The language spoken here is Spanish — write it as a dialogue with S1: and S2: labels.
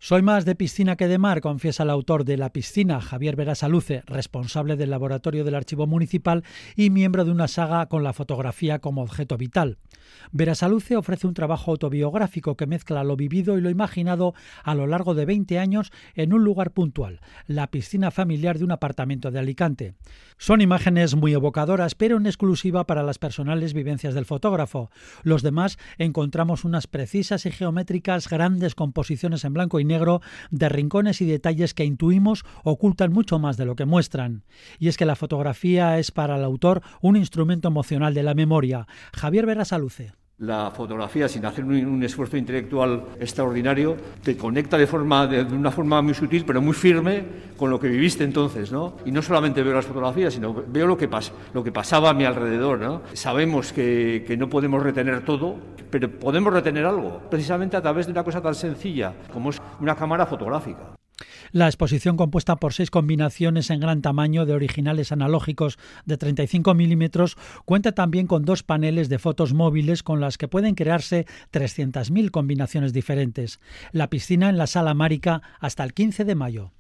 S1: Soy más de piscina que de mar, confiesa el autor de La piscina, Javier Berasaluce, responsable del laboratorio del Archivo Municipal y miembro de una saga con la fotografía como objeto vital. Berasaluce ofrece un trabajo autobiográfico que mezcla lo vivido y lo imaginado a lo largo de 20 años en un lugar puntual, la piscina familiar de un apartamento de Alicante. Son imágenes muy evocadoras, pero en exclusiva para las personales vivencias del fotógrafo. Los demás encontramos unas precisas y geométricas grandes composiciones en blanco y negro de rincones y detalles que intuimos ocultan mucho más de lo que muestran. Y es que la fotografía es para el autor un instrumento emocional de la memoria. Javier Berasaluce.
S2: La fotografía, sin hacer un esfuerzo intelectual extraordinario, te conecta de una forma muy sutil, pero muy firme, con lo que viviste entonces, ¿no? Y no solamente veo las fotografías, sino veo lo que pasaba a mi alrededor, ¿no? Sabemos que no podemos retener todo, pero podemos retener algo, precisamente a través de una cosa tan sencilla como es una cámara fotográfica.
S1: La exposición, compuesta por 6 combinaciones en gran tamaño de originales analógicos de 35 milímetros, cuenta también con 2 paneles de fotos móviles con las que pueden crearse 300.000 combinaciones diferentes. La piscina en la Sala Márica hasta el 15 de mayo.